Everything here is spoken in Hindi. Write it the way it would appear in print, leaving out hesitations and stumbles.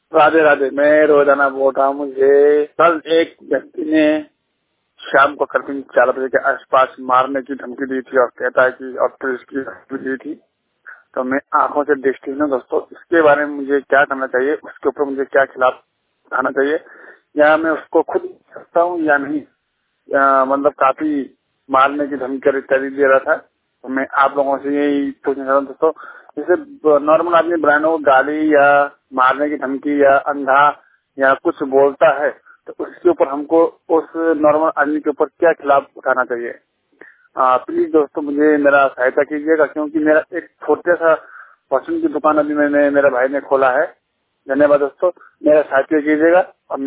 राधे राधे। मैं रोजाना बोल रहा हूँ। मुझे कल एक व्यक्ति ने शाम को करीब 4 बजे के आसपास मारने की धमकी दी थी और कहता है कि और पुलिस की धमकी दी थी। तो मैं आंखों से दृष्टिहीन हूँ दोस्तों। इसके बारे में मुझे क्या करना चाहिए, उसके ऊपर मुझे क्या खिलाफ उठाना चाहिए, या मैं उसको खुद सकता हूँ या नहीं। मतलब काफी मारने की धमकी इत्यादि दे रहा था। तो मैं आप लोगों से यही पूछना चाहता हूँ दोस्तों, जैसे नॉर्मल आदमी ब्रांडों को गाली या मारने की धमकी या अंधा या कुछ बोलता है तो उसके ऊपर हमको उस नॉर्मल आदमी के ऊपर क्या खिलाफ उठाना चाहिए। प्लीज दोस्तों मुझे मेरा सहायता कीजिएगा, क्योंकि मेरा एक छोटे सा परचून की दुकान अभी मेरे भाई ने खोला है। धन्यवाद दोस्तों, मेरा सहायता कीजिएगा। और